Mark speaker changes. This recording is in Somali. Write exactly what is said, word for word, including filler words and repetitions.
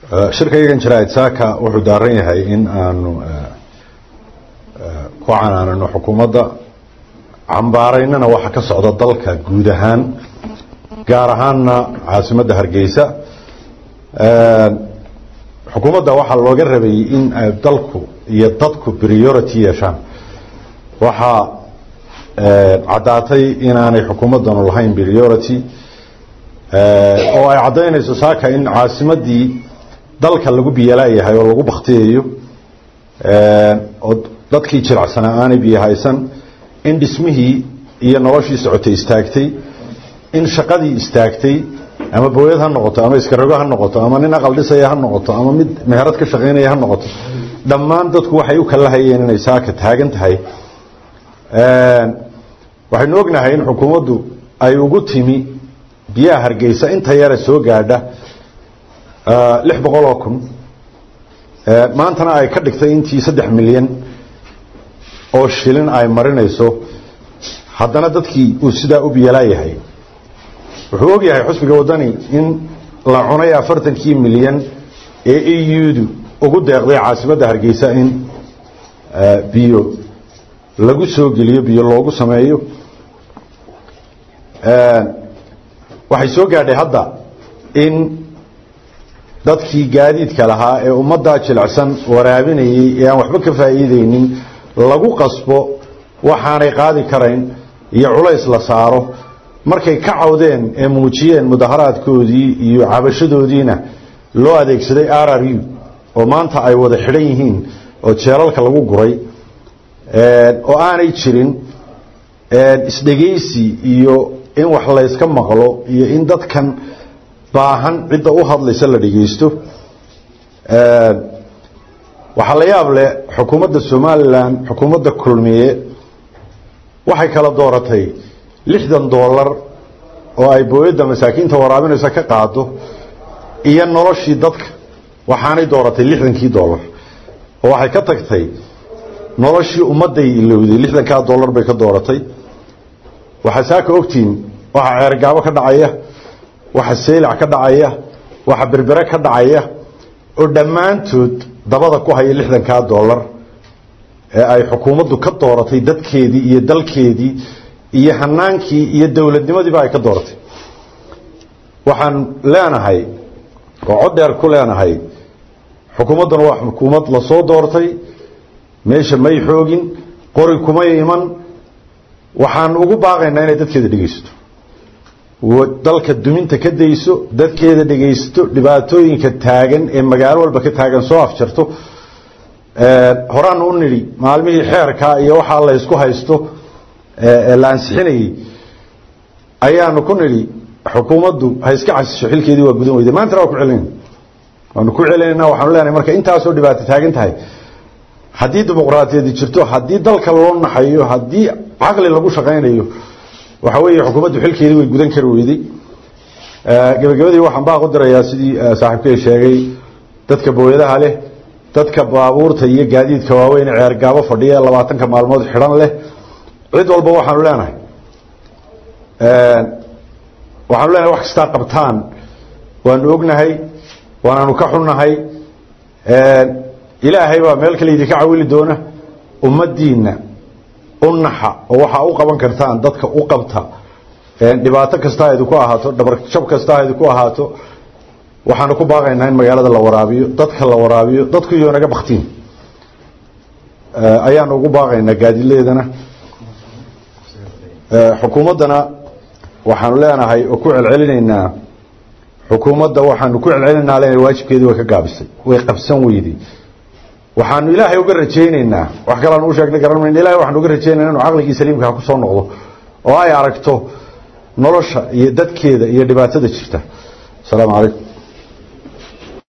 Speaker 1: shirkaygan jiraayid saaka wuxuu daaran yahay in aanu ku canaanano xukuumadda cambaaraynana waxa ka socda dalka guud ahaan gaar ahaanna caasimadda Hargeysa xukuumadda waxa looga rabay in dalku iyo dadku priority yeeshaan waxa cadaatay inaanay xukuumaddanu lahayn priority oo ay cadaynayso saaka in caasimaddii dalka lagu biyalaayahay oo lagu baqtiyeeyo oo dadkii jiracsanaa aanay biyahaysan in dhismihii iyo noloshii socotay istaagtay in shaqadii istaagtay ama booyad ha noqoto ama iskarogo ha noqoto ama nin aqal dhisaya ha noqoto ama mid meherad ka shaqeynaya ha noqoto dhammaan dadku waxay u kala hayeen inay saaka taagan tahay waxaynu ognahay in xukuumaddu ay ugu timi biyaha Hargeysa inta yara soo gaadha lix boqol oo kun maantana ay ka dhigtay intii saddex milyan oo shilin ay marinayso haddana dadkii uu sidaa u biyalaayahay wuxuu og yahay xusbiga wadani in la cunay afartankii milyan ee E U-du ugu deeqday caasimadda Hargeysa in biyo lagu soo geliyo biyo loogu sameeyo waxay soo gaadhay hadda in dadkii gaadiidka lahaa ee ummadda jilicsan waraabinayay ee aan waxba ka faa'iideynin lagu qasbo waxaanay qaadi karayn iyo culays la saaro markay ka cawdeen ee muujiyeen mudaharaadkoodii iyo cabashadoodiina loo adeegsaday R R U oo maanta ay wada xidhan yihiin oo jeelalka lagu guray oo aanay jirin isdhegeysi iyo in wax la iska maqlo iyo in dadkan baahan cidda u hadlaysa la dhageysto waxa la yaab leh xukuumadda Soomaaliland xukuumadda kulmiye waxay kala dooratay lixdan dollar oo ay booyada masaakiinta waraabinaysa ka qaado iyo noloshii dadka waxaanay dooratay lixdankii dollar oo waxay ka tagtay noloshii ummadda ilowday lixdanka dollar bay ka dooratay waxa saaka ogtiin waxa ceergaabo ka dhacaya waxa seelac ka dhacaya waxa berbera ka dhacaya oo dhamaantood dabada ku haya lixdanka dollar ee ay xukuumaddu ka dooratay dadkeedii iyo dalkeedii iyo hanaankii iyo dawladnimadii ay ka dooratay waxaan leenahay oo cod dheer ku leenahay xukuumadduna waa xukuumad la soo doortay meesha may xoogin qori kuma iman waxaan ugu baaqaynaa inay dadkeeda dhageysto dalka duminta ka dayso dadkeeda dhageysto dhibaatooyinka taagan ee magaalo walba ka taagan soo afjarto ee horaan u niri maalmihii xeerka iyo waxa la isku haysto ee la ansixinay ayaanu ku niri xukuumaddu hay iska casisho xilkeedii waa gudan weyday maanta waa ku celin waanu ku celinayna waxaanu leenahay marka intaas oo dhibaato taagan tahay haddii dimuqraadiyadu jirto haddii dalka loo naxayo haddii aqli lagu shaqeynayo waxa weeye xukuumaddu xilkeedii way gudan kar weyday ee gabagabadii waxaan baa qodarayaa sidii saaxiibkay sheegay dadka booyadaha leh dadka baabuurta iyo gaadiidka waaweyn ee ceergaabo fadhiya labaatanka maalmood xidhan leh cid walba waxaanu leenahay ee waxaanu leenahay wax kasta qabtaan waanu ognahay waanu ka xunnahay ee ilaahay baa meel kale idinka caawili doona ummadiina unnaha oo waxa u qaban kartaan dadka u qabta ee dhibaato kasta ay ku ahaato dhabar jab kasta ay ku ahaato waxaan ku baaqaynaa in magaalada la waraabiyo dadka la waraabiyo dadku iyo naga baqtiin ee ayaan ugu baaqaynaa gaadileedana ee xukuumadana waxaan leenahay oo ku celcelinaynaa xukuumadda waxaan ku celcelinaynaa inay waajibkeedii way ka gaabisay way qabsan weeyday waxaan ilaahay uga rajaynaynaa wax kale aan u sheegnay garanayna ilaahay waxaan uga rajaynaynaa inuu aqligiisa saliimka ku soo noqdo oo ay aragto nolosha iyo dadkeeda iyo dhibaatada jirta. Assalaamu calaykum.